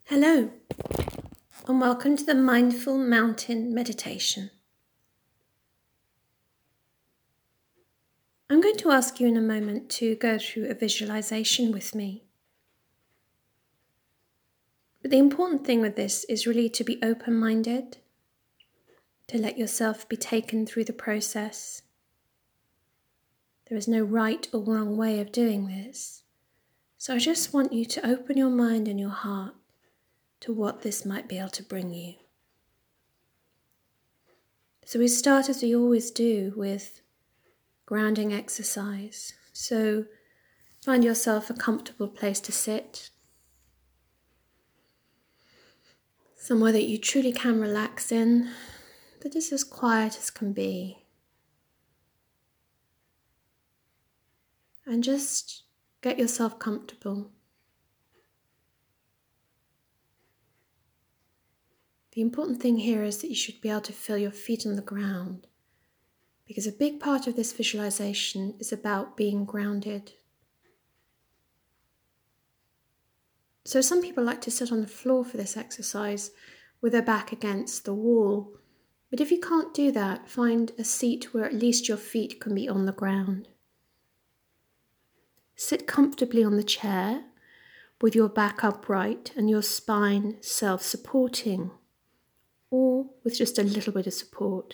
Hello, and welcome to the Mindful Mountain Meditation. I'm going to ask you in a moment to go through a visualization with me. But the important thing with this is really to be open-minded, to let yourself be taken through the process. There is no right or wrong way of doing this. So I just want you to open your mind and your heart to what this might be able to bring you. So we start as we always do with grounding exercise. So find yourself a comfortable place to sit, somewhere that you truly can relax in, that is as quiet as can be. And just get yourself comfortable. The important thing here is that you should be able to feel your feet on the ground, because a big part of this visualization is about being grounded. So some people like to sit on the floor for this exercise with their back against the wall. But if you can't do that, find a seat where at least your feet can be on the ground. Sit comfortably on the chair with your back upright and your spine self-supporting, or with just a little bit of support.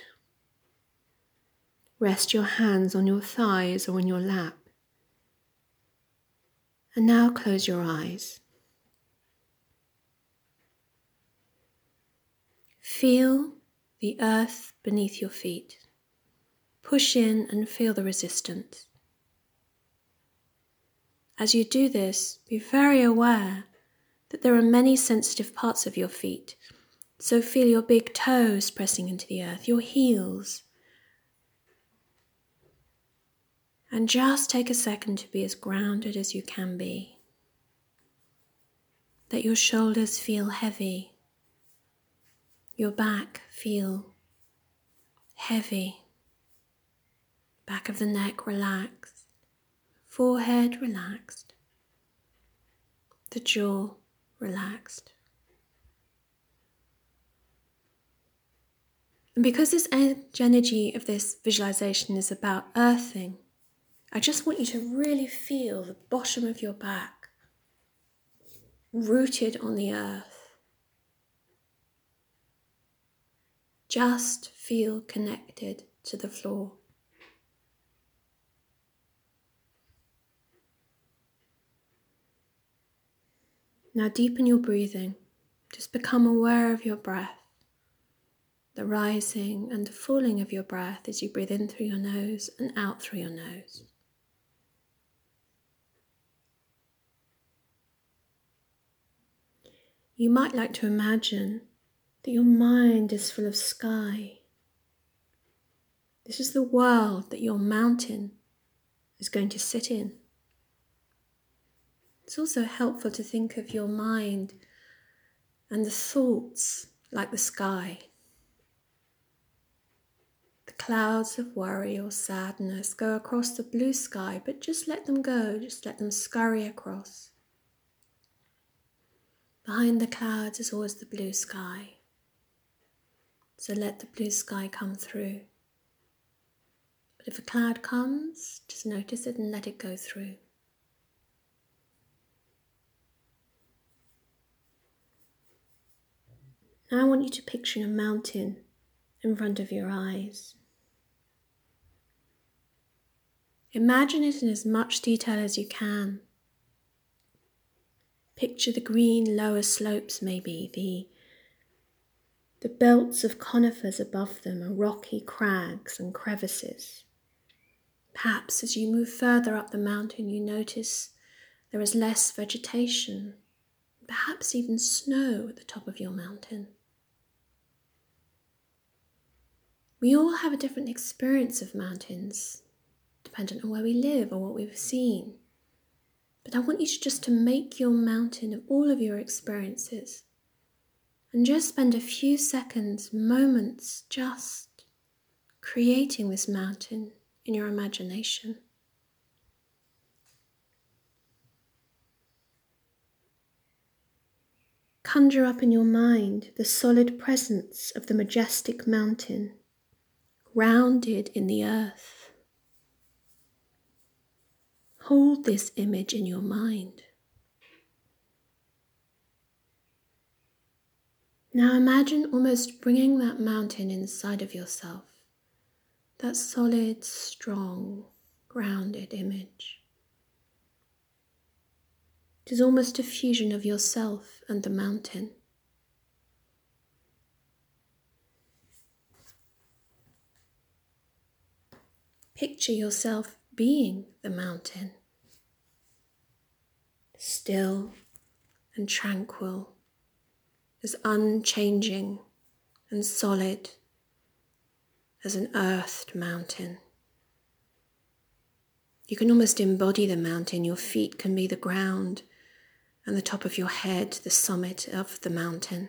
Rest your hands on your thighs or in your lap. And now close your eyes. Feel the earth beneath your feet. Push in and feel the resistance. As you do this, be very aware that there are many sensitive parts of your feet. So feel your big toes pressing into the earth, your heels. And just take a second to be as grounded as you can be. Let your shoulders feel heavy. Your back feel heavy. Back of the neck relaxed. Forehead relaxed. The jaw relaxed. And because this energy of this visualization is about earthing, I just want you to really feel the bottom of your back rooted on the earth. Just feel connected to the floor. Now deepen your breathing. Just become aware of your breath, the rising and the falling of your breath as you breathe in through your nose and out through your nose. You might like to imagine that your mind is full of sky. This is the world that your mountain is going to sit in. It's also helpful to think of your mind and the thoughts like the sky. The clouds of worry or sadness go across the blue sky, but just let them go, just let them scurry across. Behind the clouds is always the blue sky. So let the blue sky come through. But if a cloud comes, just notice it and let it go through. Now I want you to picture a mountain in front of your eyes. Imagine it in as much detail as you can. Picture the green lower slopes maybe, the belts of conifers above them are rocky crags and crevices. Perhaps as you move further up the mountain you notice there is less vegetation, perhaps even snow at the top of your mountain. We all have a different experience of mountains, dependent on where we live or what we've seen. But I want you just to make your mountain of all of your experiences and just spend a few seconds, moments, just creating this mountain in your imagination. conjure up in your mind the solid presence of the majestic mountain, grounded in the earth. Hold this image in your mind. Now imagine almost bringing that mountain inside of yourself, that solid, strong, grounded image. It is almost a fusion of yourself and the mountain. Picture yourself being the mountain, still and tranquil, as unchanging and solid as an earthed mountain. You can almost embody the mountain. Your feet can be the ground and the top of your head, the summit of the mountain.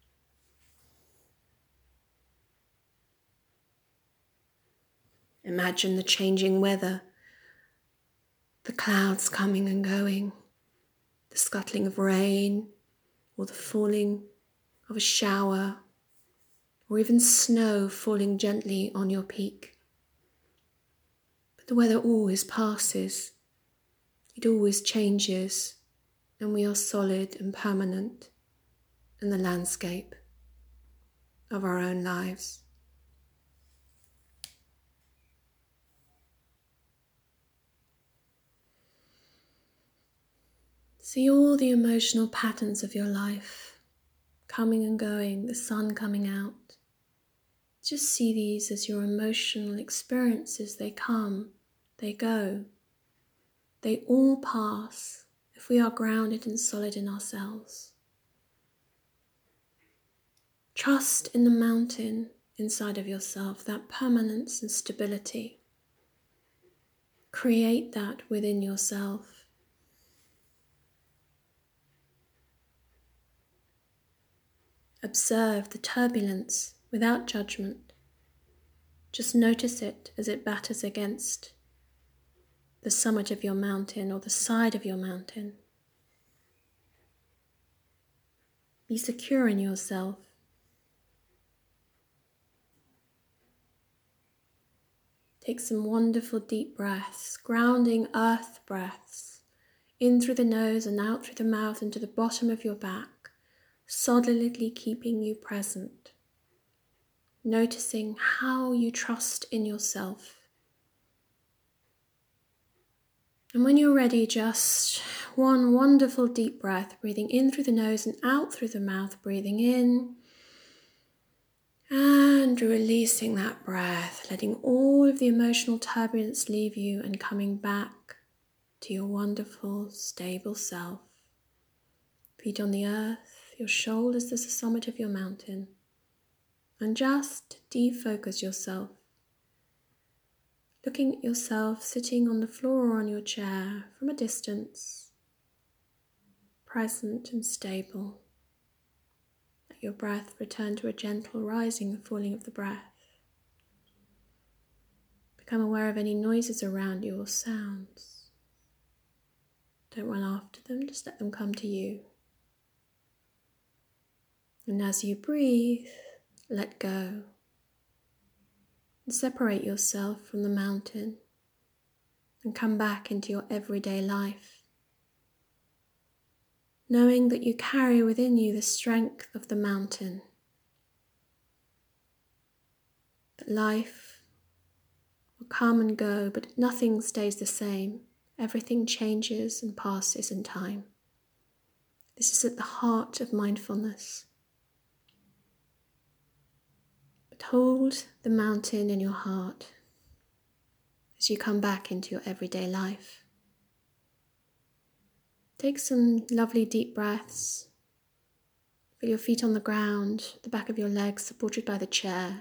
Imagine the changing weather, the clouds coming and going, the scuttling of rain, or the falling of a shower, or even snow falling gently on your peak. But the weather always passes, it always changes, and we are solid and permanent in the landscape of our own lives. See all the emotional patterns of your life, coming and going, the sun coming out. Just see these as your emotional experiences. They come, they go. They all pass if we are grounded and solid in ourselves. Trust in the mountain inside of yourself, that permanence and stability. Create that within yourself. Observe the turbulence without judgment. Just notice it as it batters against the summit of your mountain or the side of your mountain. Be secure in yourself. Take some wonderful deep breaths, grounding earth breaths, in through the nose and out through the mouth into the bottom of your back, solidly keeping you present. Noticing how you trust in yourself. And when you're ready, just one wonderful deep breath, breathing in through the nose and out through the mouth, breathing in and releasing that breath, letting all of the emotional turbulence leave you and coming back to your wonderful, stable self. Feet on the earth, your shoulders to the summit of your mountain. And just defocus yourself, looking at yourself sitting on the floor or on your chair from a distance, present and stable. Let your breath return to a gentle rising and falling of the breath. Become aware of any noises around you or sounds. Don't run after them, just let them come to you. And as you breathe, let go. And separate yourself from the mountain and come back into your everyday life, knowing that you carry within you the strength of the mountain, that life will come and go, but nothing stays the same. Everything changes and passes in time. This is at the heart of mindfulness. But hold the mountain in your heart as you come back into your everyday life. Take some lovely deep breaths. Feel your feet on the ground, the back of your legs supported by the chair.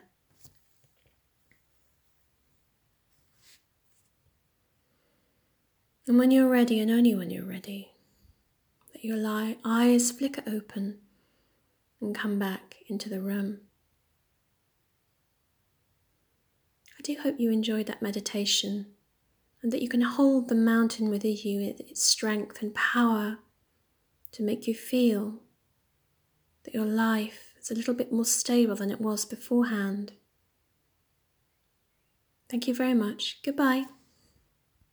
And when you're ready, and only when you're ready, let your eyes flicker open and come back into the room. I do hope you enjoyed that meditation and that you can hold the mountain within you, its strength and power to make you feel that your life is a little bit more stable than it was beforehand. Thank you very much. Goodbye.